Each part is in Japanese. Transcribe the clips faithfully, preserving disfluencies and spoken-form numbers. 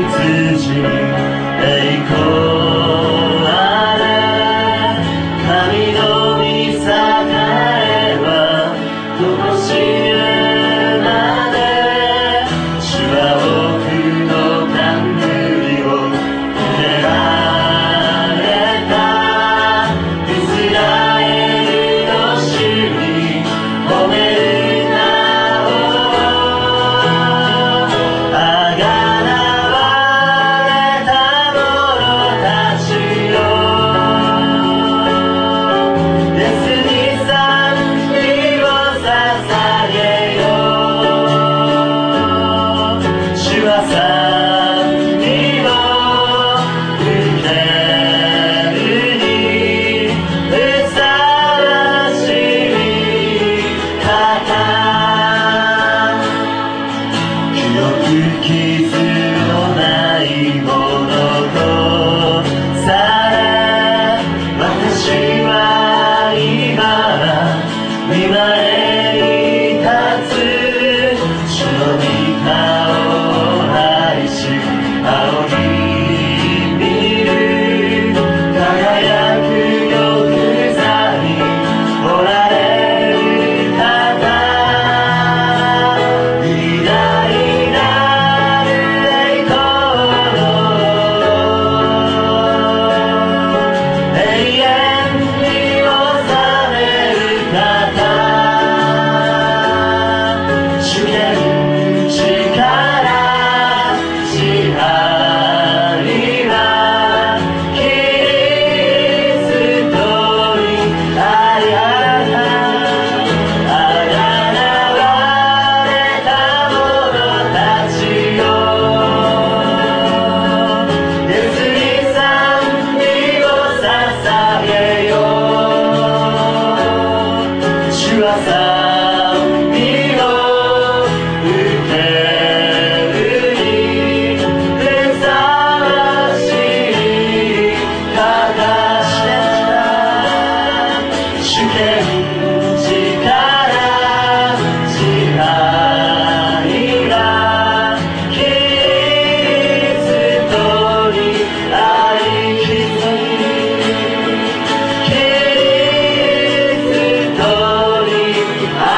羊栄光あれ神の御栄はとこしえまで主は多くの冠を受けられたイスラエルの主に褒める名をあがなわれた者たちよイエスに賛美を捧げよう主は賛美を受けるにふさわしい方清く傷のないものとされ私は今見前に立つ主の御顔を愛し仰ぎ見る輝く玉座におられる方偉大なる栄光の永遠に治める方主権力支配はキリストにありあがなわれた者たちよイエスに賛美を捧げよう主は賛美を受けるにふさわしい方してきた主権力支配はキリストにありきぞにキリストにあ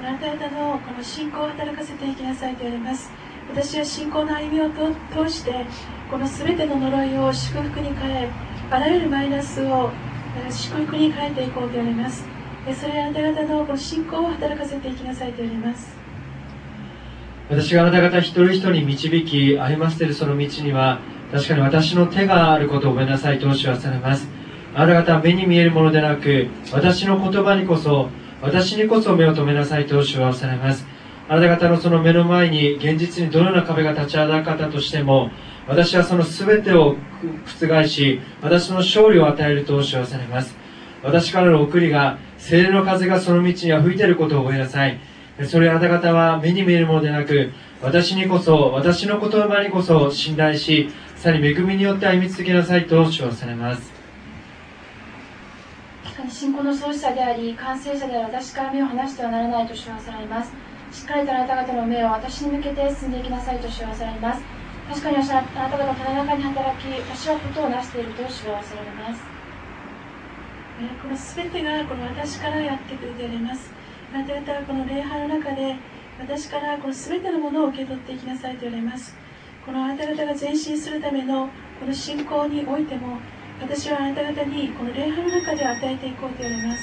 のあなた方のこの信仰を働かせていきなさいと言われます。私は信仰の歩みを通してこの全ての呪いを祝福に変え、あらゆるマイナスを祝福に変えていこうと言われます。それはあなた方のこの信仰を働かせていきなさいと言われます。 私があなた方一人一人に導き歩ませているその道には、確かに私の手があることをごめんなさいとお知らせされます。あなた方は目に見えるものでなく、私の言葉にこそ、私にこそ目を留めなさいとお知らせされます。あなた方のその目の前に現実にどのような壁が立ちはだかったとしても、私はその全てを覆し、私の勝利を与えるとお知らせされます。私からの送りが、聖霊の風がその道には吹いていることを覚えなさい。それをあなた方は目に見えるものでなく、私にこそ、私の言葉にこそ信頼し、さらに恵みによって歩み続けなさいと主張されます。 信仰の創始者であり、完成者である私から目を離してはならないと主張されます。しっかりとあなた方の目を私に向けて進んでいきなさいと主張されます。確かに私はあなた方の手の中に働き、私はことをなしていると主張されます。 この全てがこの私からやってくると言われます。あなた方はこの礼拝の中で私からこの全てのものを受け取っていきなさいと言われます。このあなた方が前進するためのこの信仰においても、私はあなた方にこの礼拝の中で与えていこうと言われます。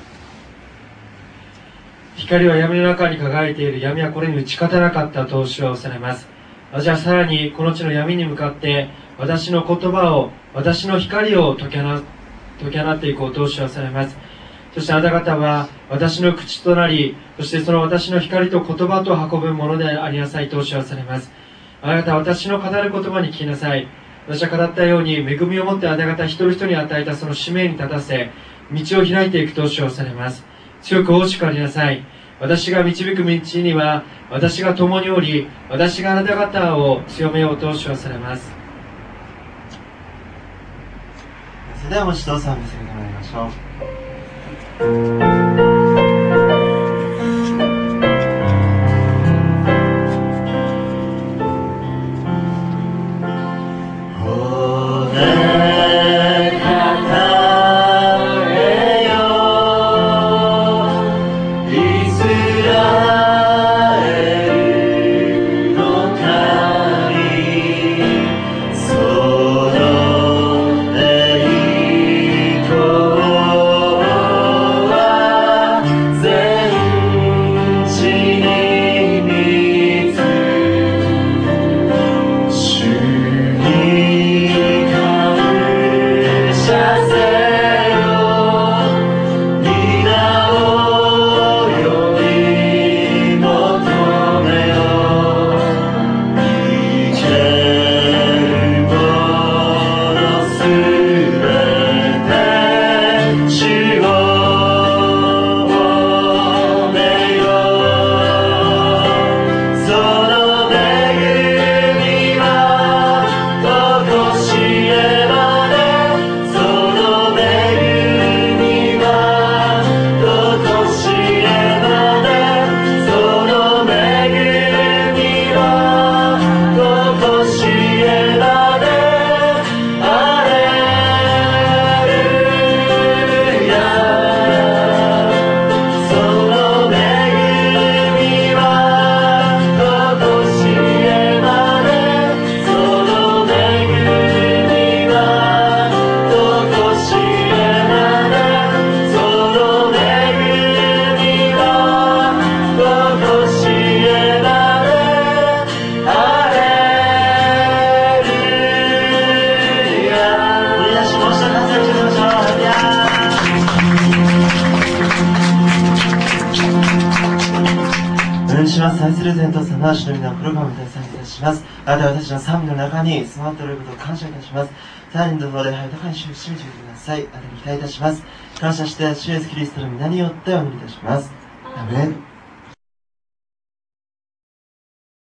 光は闇の中に輝いている。闇はこれに打ち勝たなかったと主はおされます。私はさらにこの地の闇に向かって私の言葉を、私の光を解き放解き放っていこうと主はされます。そしてあなた方は私の口となり、そしてその私の光と言葉と運ぶものでありなさいと主はされます。あなたは私の語る言葉に聞きなさい。私は語ったように恵みを持ってあなた方一人一人に与えたその使命に立たせ、道を開いていくと主はされます。強く大しくありなさい。私が導く道には私が共におり、私があなた方を強めようと主はされます。 それではもう一度賛美させてもらいましょう。愛する天道様、主の皆を心からお願いいたします。あなたは私の賛美の中に住まっておられることを感謝いたします。さらにどうぞ礼拝高い主を信じてください。あなたに期待いたします。感謝して主イエスキリストの皆によってお祈りいたします。アメン。